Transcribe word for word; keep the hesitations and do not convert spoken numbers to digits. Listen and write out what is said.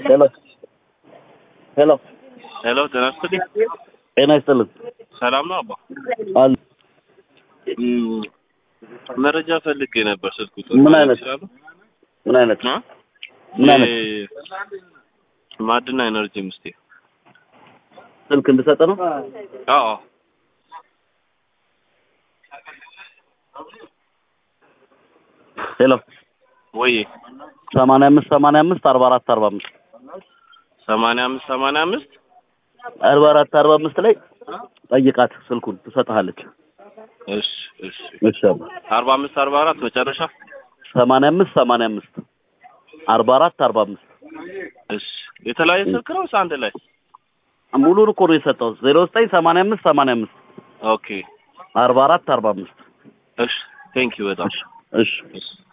ሄሎ ሄሎ ሄሎ ጤና ይስጥልኝ። ጤና ይስጥልኝ። ሰላም ነው አባ? አሉ እም መረጃ ፈልጌ ነበር። ስልኩ ምን አይነት ምን አይነት ምን አይነት ማዕድና ኤነርጂ ምስቴ ስልክ እንድሰጥ ነው? አዎ ሄሎ ወይ ሰማንያ አምስት ሰማንያ አምስት አርባ አራት አርባ አምስት ሰማንያ አምስት ሰማንያ አምስት አርባ አራት አርባ አምስት ላይ ጠይቃት፣ ስልኩን ትሰጥሃለች። እሺ እሺ እሺ አርባ አምስት አርባ አራት መጨረሻ ሰማንያ አምስት ሰማንያ አምስት አርባ አራት አርባ አምስት እሺ የተለያየ ስልክ ነው አንድ ላይ? ሙሉን እኮ ነው የሰጠው። ዜሮ ዘጠኝ ሰማንያ አምስት ሰማንያ አምስት ኦኬ አርባ አራት አርባ አምስት እሺ ቴንክ ዩ በጣም እሺ እሺ